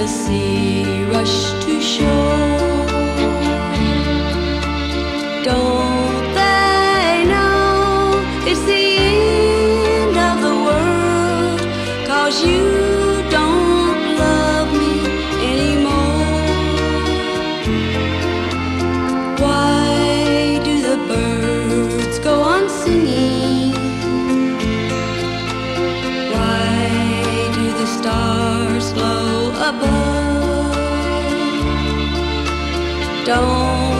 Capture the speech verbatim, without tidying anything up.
the sea rush to shore. Don't they know it's the end of the world, 'cause you don't love me anymore? Why do the birds go on singing? Why do the stars glow above? Don't